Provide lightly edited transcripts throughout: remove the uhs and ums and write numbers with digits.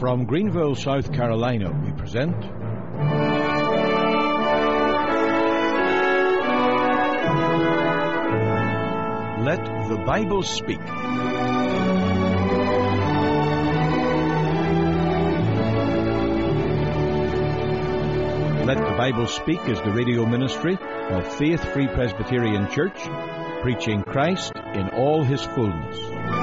From Greenville, South Carolina, we present Let the Bible Speak. Let the Bible Speak is the radio ministry of Faith Free Presbyterian Church, preaching Christ in all His fullness.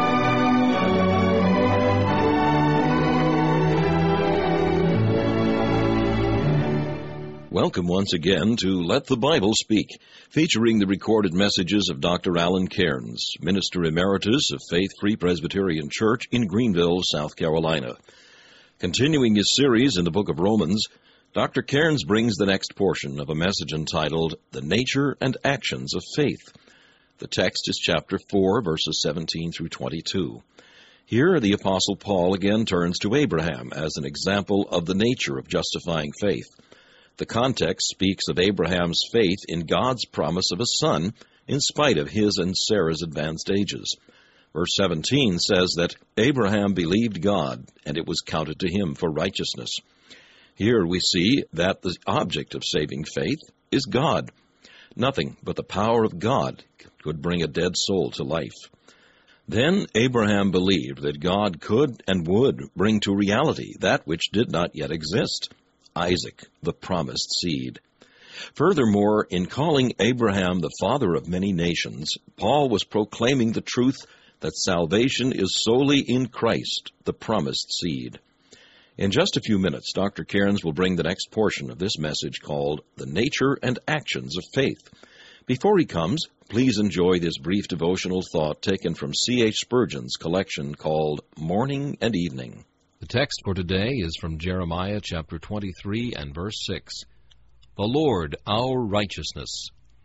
Welcome once again to Let the Bible Speak, featuring the recorded messages of Dr. Alan Cairns, Minister Emeritus of Faith Free Presbyterian Church in Greenville, South Carolina. Continuing his series in the book of Romans, Dr. Cairns brings the next portion of a message entitled, The Nature and Actions of Faith. The text is chapter 4, verses 17 through 22. Here, the Apostle Paul again turns to Abraham as an example of the nature of justifying faith. The context speaks of Abraham's faith in God's promise of a son, in spite of his and Sarah's advanced ages. Verse 17 says that Abraham believed God, and it was counted to him for righteousness. Here we see that the object of saving faith is God. Nothing but the power of God could bring a dead soul to life. Then Abraham believed that God could and would bring to reality that which did not yet exist, Isaac, the promised seed. Furthermore, in calling Abraham the father of many nations, Paul was proclaiming the truth that salvation is solely in Christ, the promised seed. In just a few minutes, Dr. Cairns will bring the next portion of this message called The Nature and Actions of Faith. Before he comes, please enjoy this brief devotional thought taken from C.H. Spurgeon's collection called Morning and Evening. The text for today is from Jeremiah chapter 23 and verse 6. The Lord, our righteousness.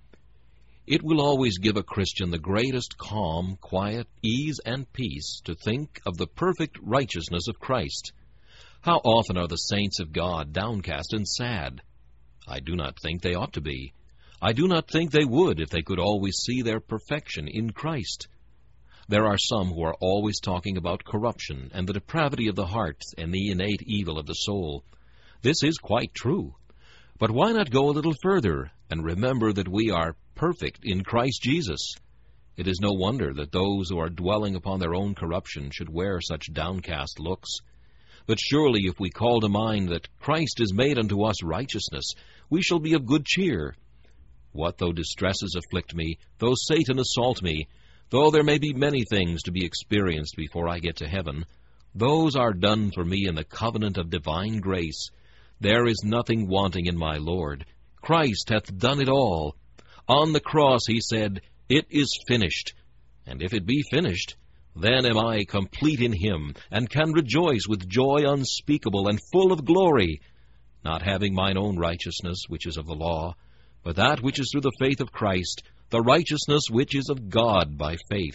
It will always give a Christian the greatest calm, quiet, ease, and peace to think of the perfect righteousness of Christ. How often are the saints of God downcast and sad? I do not think they ought to be. I do not think they would if they could always see their perfection in Christ. There are some who are always talking about corruption and the depravity of the heart and the innate evil of the soul. This is quite true. But why not go a little further and remember that we are perfect in Christ Jesus? It is no wonder that those who are dwelling upon their own corruption should wear such downcast looks. But surely if we call to mind that Christ is made unto us righteousness, we shall be of good cheer. What though distresses afflict me, though Satan assault me, though there may be many things to be experienced before I get to heaven, those are done for me in the covenant of divine grace. There is nothing wanting in my Lord. Christ hath done it all. On the cross he said, It is finished. And if it be finished, then am I complete in him, and can rejoice with joy unspeakable and full of glory, not having mine own righteousness, which is of the law, but that which is through the faith of Christ, the righteousness which is of God by faith.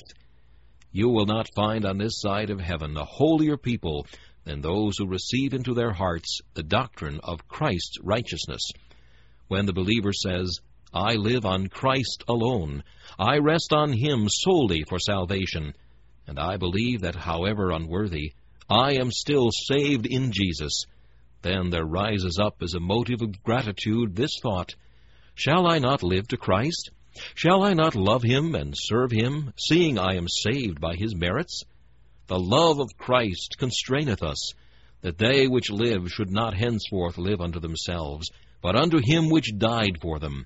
You will not find on this side of heaven a holier people than those who receive into their hearts the doctrine of Christ's righteousness. When the believer says, I live on Christ alone, I rest on Him solely for salvation, and I believe that however unworthy, I am still saved in Jesus, then there rises up as a motive of gratitude this thought, Shall I not live to Christ? Shall I not love Him and serve Him, seeing I am saved by His merits? The love of Christ constraineth us, that they which live should not henceforth live unto themselves, but unto Him which died for them.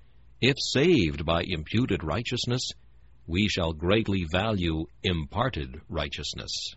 If saved by imputed righteousness, we shall greatly value imparted righteousness.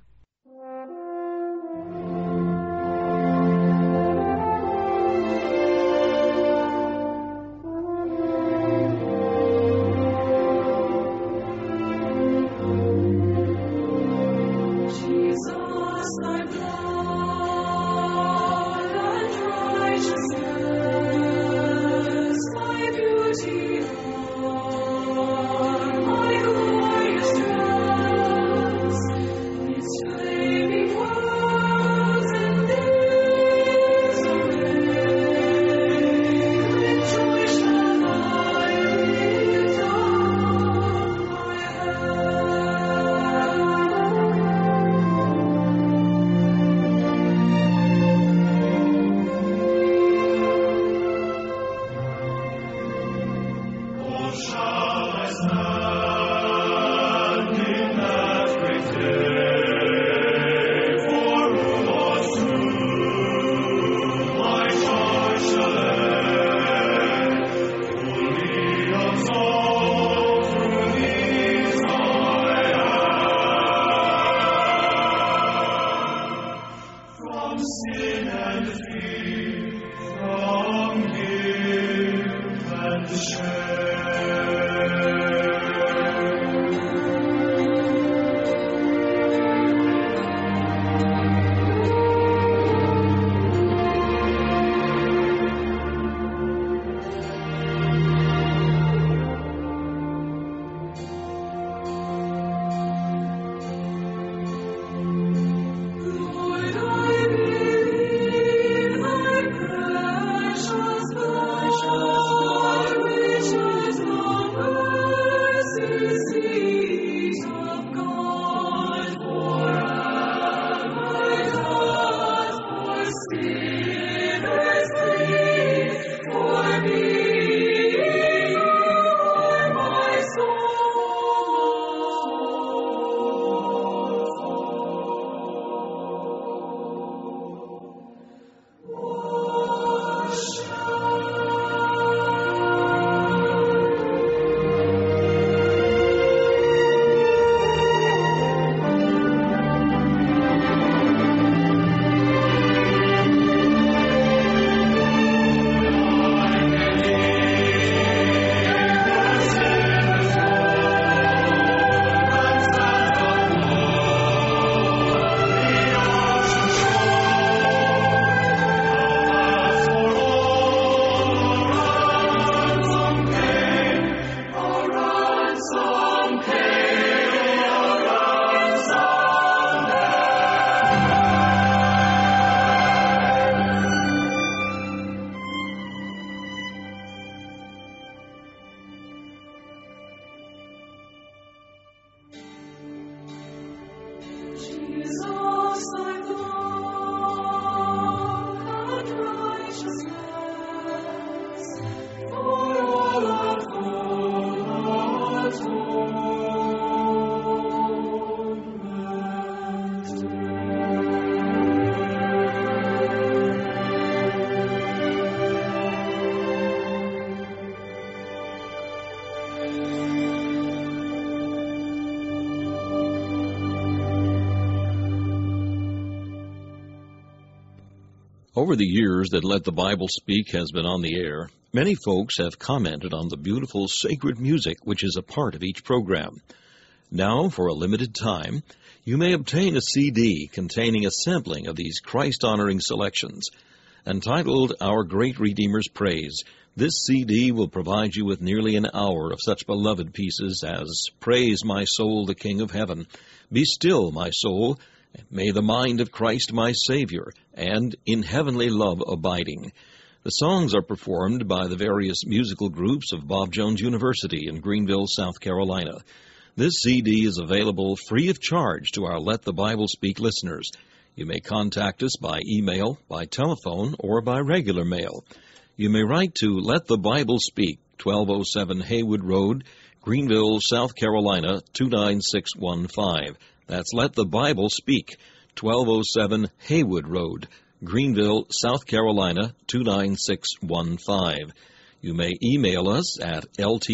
Over the years that Let the Bible Speak has been on the air, many folks have commented on the beautiful sacred music which is a part of each program. Now, for a limited time, you may obtain a CD containing a sampling of these Christ-honoring selections. Entitled Our Great Redeemer's Praise, this CD will provide you with nearly an hour of such beloved pieces as Praise My Soul, the King of Heaven, Be Still, My Soul, May the Mind of Christ My Savior, and In Heavenly Love Abiding. The songs are performed by the various musical groups of Bob Jones University in Greenville, South Carolina. This CD is available free of charge to our Let the Bible Speak listeners. You may contact us by email, by telephone, or by regular mail. You may write to Let the Bible Speak, 1207 Haywood Road, Greenville, South Carolina, 29615. That's Let the Bible Speak, 1207 Haywood Road, Greenville, South Carolina, 29615. You may email us at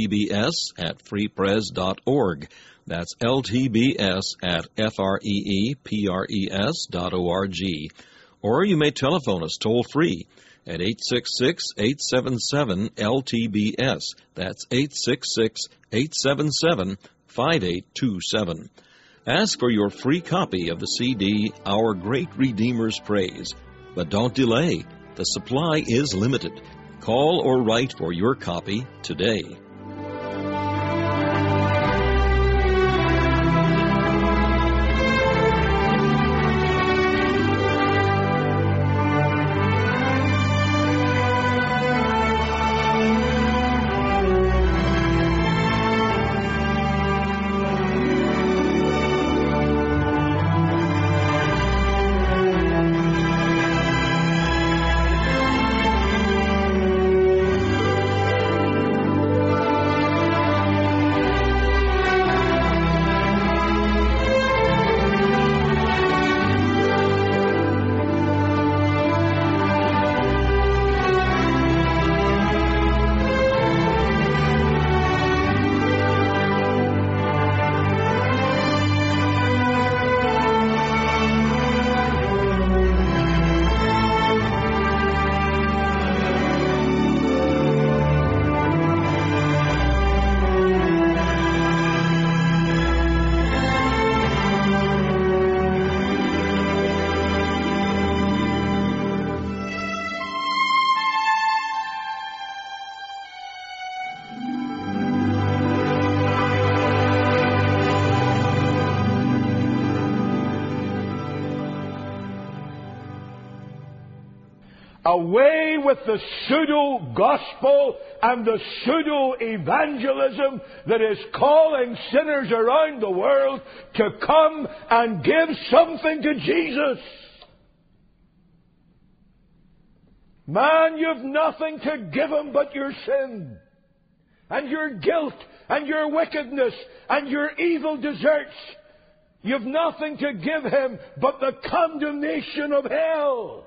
ltbs@freepres.org. That's ltbs@freepres.org. Or you may telephone us toll-free at 866-877-LTBS. That's 866-877-5827. Ask for your free copy of the CD, Our Great Redeemer's Praise. But don't delay. The supply is limited. Call or write for your copy today. Away with the pseudo-gospel and the pseudo-evangelism that is calling sinners around the world to come and give something to Jesus. Man, you've nothing to give him but your sin, and your guilt, and your wickedness, and your evil deserts. You've nothing to give him but the condemnation of hell.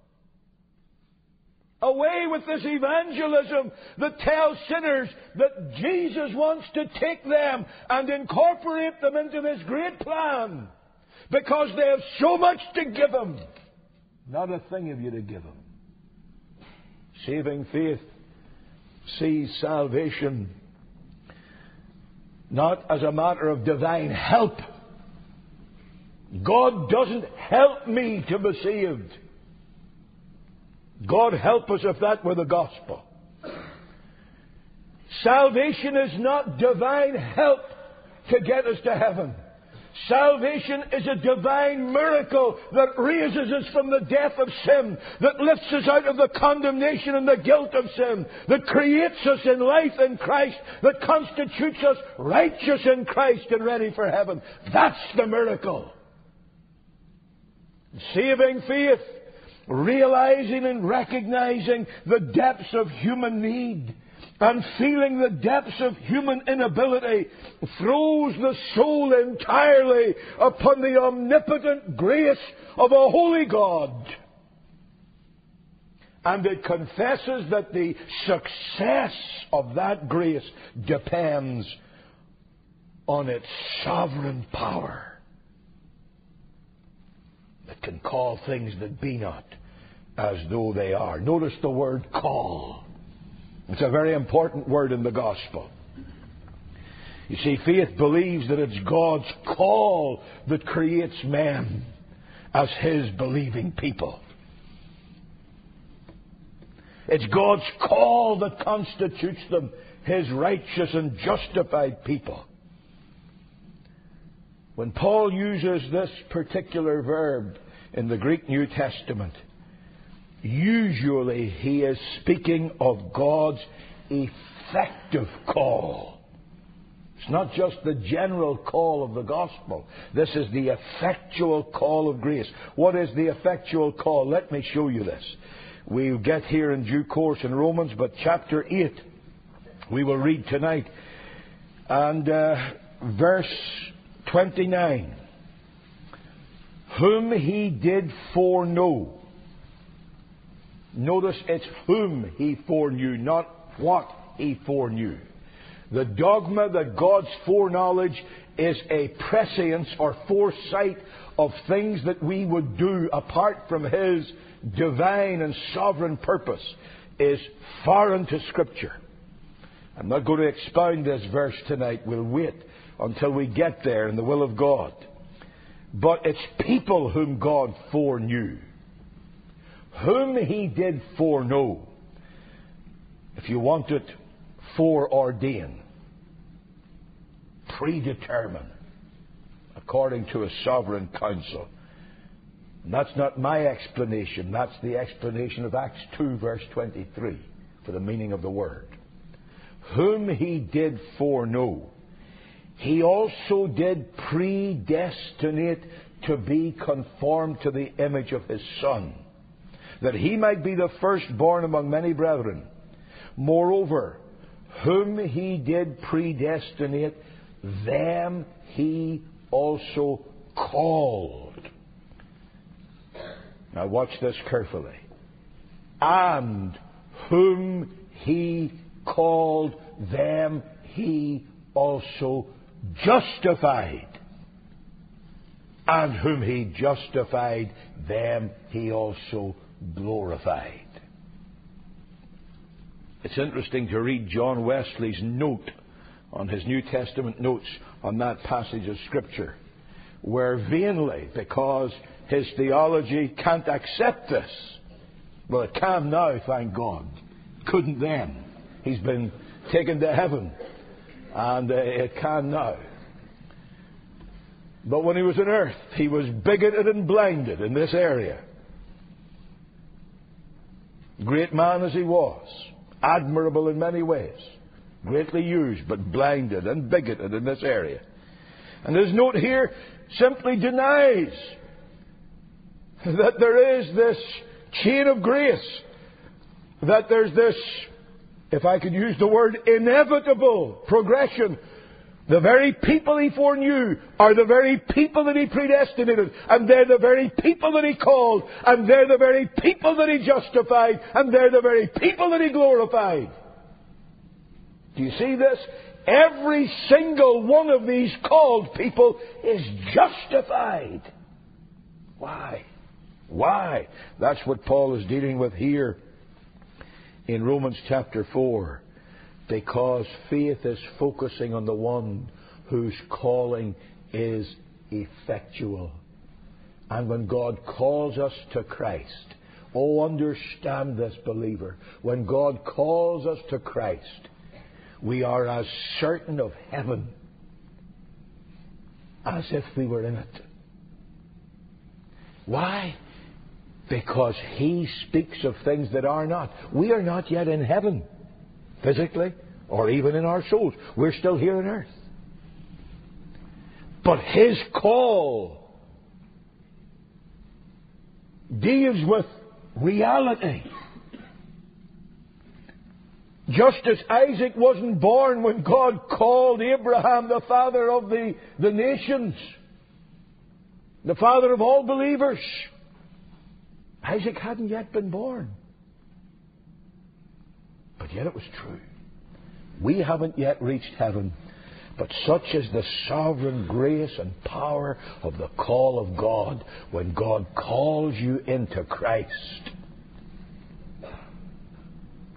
Away with this evangelism that tells sinners that Jesus wants to take them and incorporate them into this great plan because they have so much to give him. Not a thing have you to give him. Saving faith sees salvation not as a matter of divine help. God doesn't help me to be saved. God help us if that were the gospel. Salvation is not divine help to get us to heaven. Salvation is a divine miracle that raises us from the death of sin, that lifts us out of the condemnation and the guilt of sin, that creates us in life in Christ, that constitutes us righteous in Christ and ready for heaven. That's the miracle. Saving faith, realizing and recognizing the depths of human need and feeling the depths of human inability, throws the soul entirely upon the omnipotent grace of a holy God. And it confesses that the success of that grace depends on its sovereign power that can call things that be not as though they are. Notice the word call. It's a very important word in the gospel. You see, faith believes that it's God's call that creates men as His believing people. It's God's call that constitutes them His righteous and justified people. When Paul uses this particular verb in the Greek New Testament, usually he is speaking of God's effective call. It's not just the general call of the gospel. This is the effectual call of grace. What is the effectual call? Let me show you this. We'll get here in due course in Romans, but chapter 8 we will read tonight. And verse 29. Whom He did foreknow. Notice it's whom He foreknew, not what He foreknew. The dogma that God's foreknowledge is a prescience or foresight of things that we would do apart from His divine and sovereign purpose is foreign to Scripture. I'm not going to expound this verse tonight. We'll wait until we get there in the will of God. But it's people whom God foreknew. Whom He did foreknow. If you want it, foreordain, predetermine, according to a sovereign counsel. And that's not my explanation. That's the explanation of Acts 2, verse 23, for the meaning of the word. Whom He did foreknow, He also did predestinate to be conformed to the image of His Son, that He might be the firstborn among many brethren. Moreover, whom He did predestinate, them He also called. Now watch this carefully. And whom He called, them He also justified. And whom He justified, them He also glorified. It's interesting to read John Wesley's note on his New Testament notes on that passage of Scripture, where vainly, because his theology can't accept this. Well, it can now, thank God. Couldn't then. He's been taken to heaven, and it can now. But when He was on earth, He was bigoted and blinded in this area. Great man as He was, admirable in many ways, greatly used, but blinded and bigoted in this area. And his note here simply denies that there is this chain of grace, that there's this, if I could use the word, inevitable progression. The very people He foreknew are the very people that He predestinated, and they're the very people that He called, and they're the very people that He justified, and they're the very people that He glorified. Do you see this? Every single one of these called people is justified. Why? Why? That's what Paul is dealing with here in Romans chapter 4. Because faith is focusing on the one whose calling is effectual. And when God calls us to Christ, oh, understand this, believer. When God calls us to Christ, we are as certain of heaven as if we were in it. Why? Because He speaks of things that are not. We are not yet in heaven, physically, or even in our souls. We're still here on earth. But His call deals with reality. Just as Isaac wasn't born when God called Abraham the father of the nations, the father of all believers, Isaac hadn't yet been born. But yet it was true. We haven't yet reached heaven, but such is the sovereign grace and power of the call of God. When God calls you into Christ,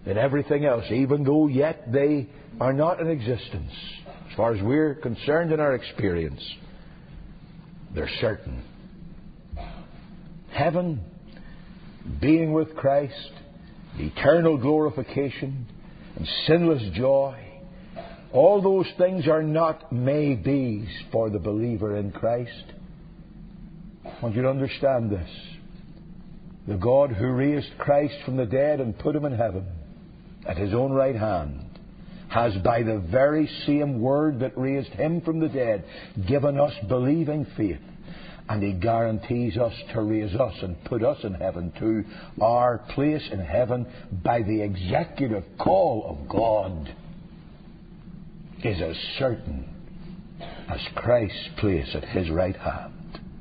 in everything else, even though yet they are not in existence. As far as we're concerned in our experience, they're certain. Heaven, being with Christ, eternal glorification, and sinless joy, all those things are not maybes for the believer in Christ. I want you to understand this. The God who raised Christ from the dead and put Him in heaven at His own right hand has, by the very same Word that raised Him from the dead, given us believing faith. And He guarantees us to raise us and put us in heaven too. Our place in heaven, by the executive call of God, is as certain as Christ's place at His right hand.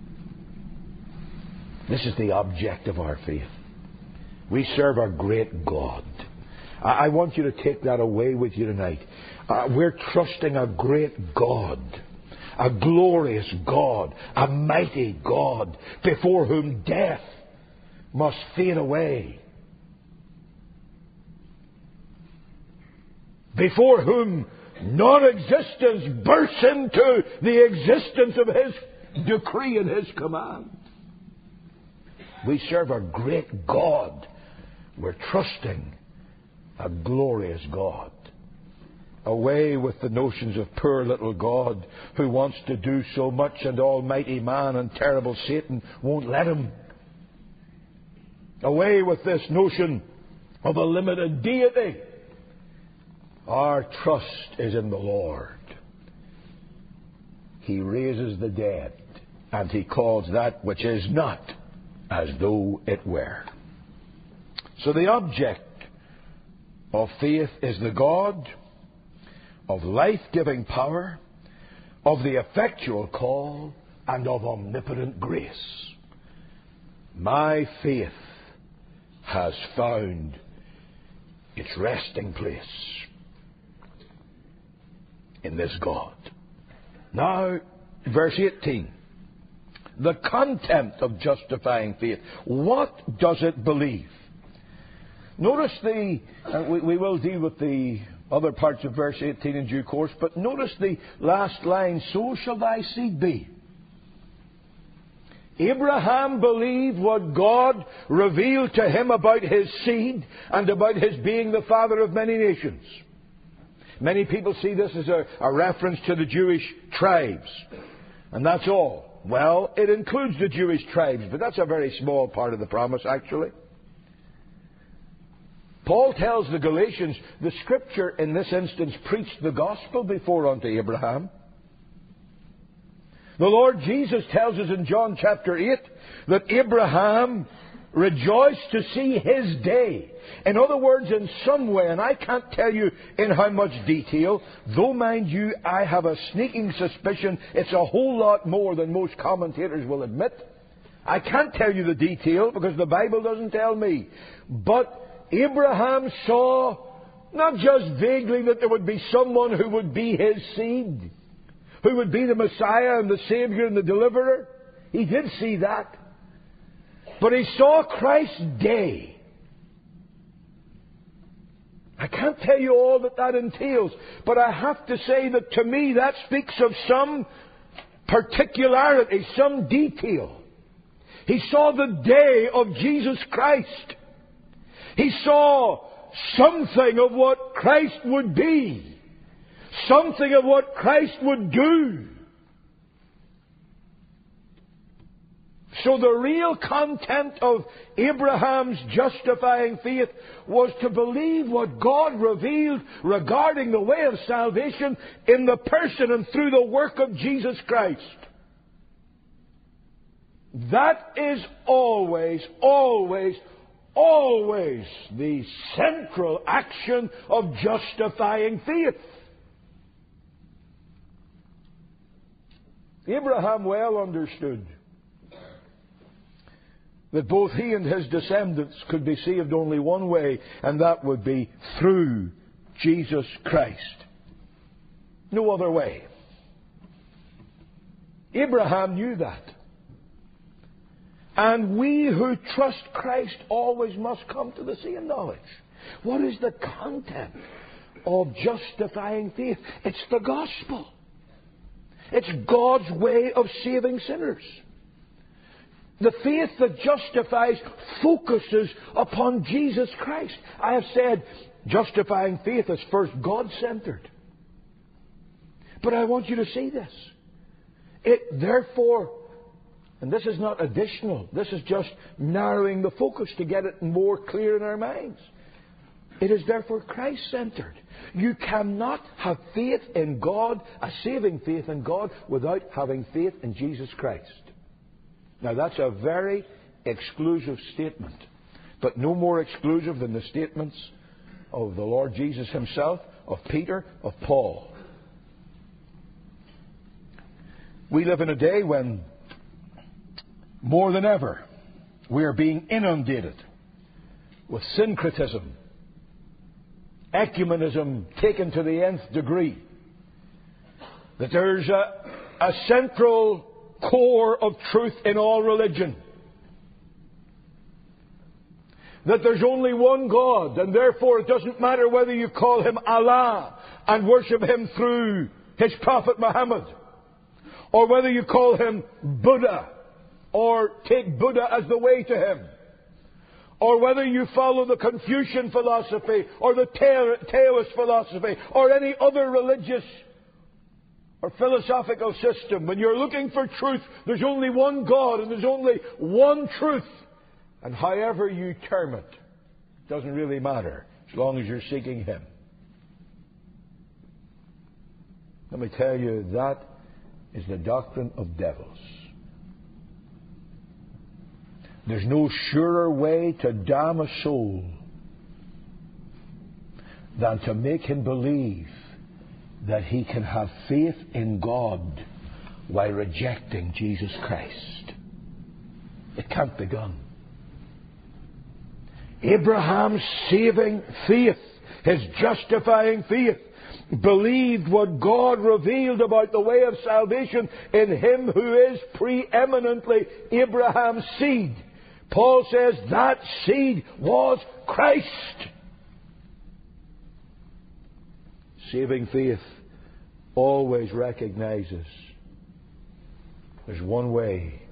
This is the object of our faith. We serve a great God. I want you to take that away with you tonight. We're trusting a great God, a glorious God, a mighty God, before whom death must fade away, before whom non-existence bursts into the existence of His decree and His command. We serve a great God. We're trusting a glorious God. Away with the notions of poor little God who wants to do so much and almighty man and terrible Satan won't let him. Away with this notion of a limited deity. Our trust is in the Lord. He raises the dead, and He calls that which is not as though it were. So the object of faith is the God of life-giving power, of the effectual call, and of omnipotent grace. My faith has found its resting place in this God. Now, verse 18. The content of justifying faith. What does it believe? Notice we will deal with the other parts of verse 18 in due course, but notice the last line, so shall thy seed be. Abraham believed what God revealed to him about his seed and about his being the father of many nations. Many people see this as a reference to the Jewish tribes, and that's all. Well, it includes the Jewish tribes, but that's a very small part of the promise, actually. Paul tells the Galatians, the Scripture in this instance preached the gospel before unto Abraham. The Lord Jesus tells us in John chapter 8 that Abraham rejoiced to see his day. In other words, in some way, and I can't tell you in how much detail, though mind you, I have a sneaking suspicion it's a whole lot more than most commentators will admit. I can't tell you the detail because the Bible doesn't tell me. But Abraham saw, not just vaguely, that there would be someone who would be his seed, who would be the Messiah and the Savior and the Deliverer. He did see that. But he saw Christ's day. I can't tell you all that entails, but I have to say that to me that speaks of some particularity, some detail. He saw the day of Jesus Christ. He saw something of what Christ would be, something of what Christ would do. So the real content of Abraham's justifying faith was to believe what God revealed regarding the way of salvation in the person and through the work of Jesus Christ. That is always, always, always the central action of justifying faith. Abraham well understood that both he and his descendants could be saved only one way, and that would be through Jesus Christ. No other way. Abraham knew that. And we who trust Christ always must come to the same knowledge. What is the content of justifying faith? It's the gospel. It's God's way of saving sinners. The faith that justifies focuses upon Jesus Christ. I have said justifying faith is first God-centered. But I want you to see this. It therefore, and this is not additional, this is just narrowing the focus to get it more clear in our minds. It is therefore Christ-centered. You cannot have faith in God, a saving faith in God, without having faith in Jesus Christ. Now that's a very exclusive statement, but no more exclusive than the statements of the Lord Jesus Himself, of Peter, of Paul. We live in a day when, more than ever, we are being inundated with syncretism, ecumenism taken to the nth degree. That there's a central core of truth in all religion. That there's only one God, and therefore it doesn't matter whether you call Him Allah and worship Him through His Prophet Muhammad, or whether you call Him Buddha, or take Buddha as the way to Him, or whether you follow the Confucian philosophy, or the Taoist philosophy, or any other religious or philosophical system. When you're looking for truth, there's only one God and there's only one truth. And however you term it, doesn't really matter, as long as you're seeking Him. Let me tell you, that is the doctrine of devils. There's no surer way to damn a soul than to make him believe that he can have faith in God while rejecting Jesus Christ. It can't be done. Abraham's saving faith, his justifying faith, believed what God revealed about the way of salvation in Him who is preeminently Abraham's seed. Paul says that seed was Christ. Saving faith always recognizes there's one way,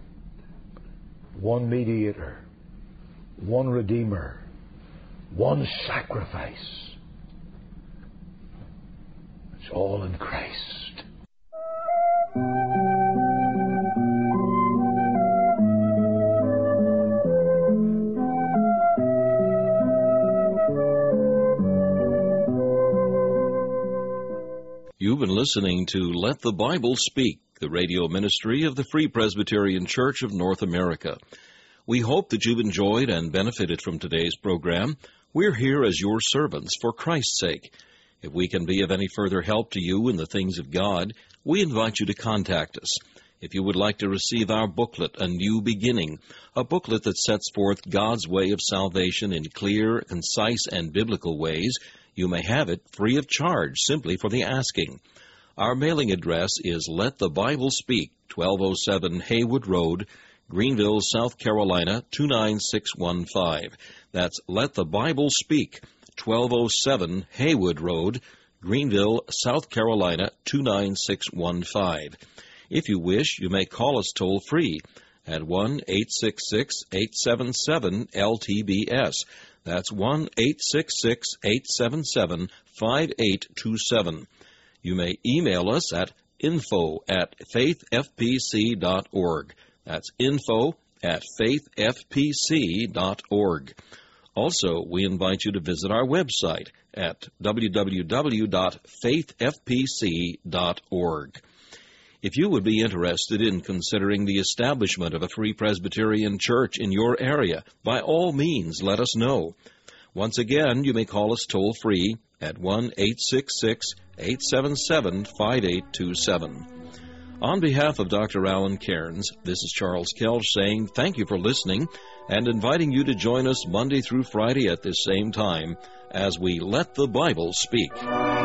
one mediator, one redeemer, one sacrifice. It's all in Christ. You've been listening to Let the Bible Speak, the radio ministry of the Free Presbyterian Church of North America. We hope that you've enjoyed and benefited from today's program. We're here as your servants for Christ's sake. If we can be of any further help to you in the things of God, we invite you to contact us. If you would like to receive our booklet, A New Beginning, a booklet that sets forth God's way of salvation in clear, concise, and biblical ways, you may have it free of charge, simply for the asking. Our mailing address is Let the Bible Speak, 1207 Haywood Road, Greenville, South Carolina, 29615. That's Let the Bible Speak, 1207 Haywood Road, Greenville, South Carolina, 29615. If you wish, you may call us toll-free at 1-866-877-LTBS. That's 1-866-877-5827. You may email us at info@faithfpc.org. That's info@faithfpc.org. Also, we invite you to visit our website at www.faithfpc.org. If you would be interested in considering the establishment of a Free Presbyterian Church in your area, by all means, let us know. Once again, you may call us toll-free at 1-866-877-5827. On behalf of Dr. Alan Cairns, this is Charles Kelch saying thank you for listening and inviting you to join us Monday through Friday at this same time as we Let the Bible Speak.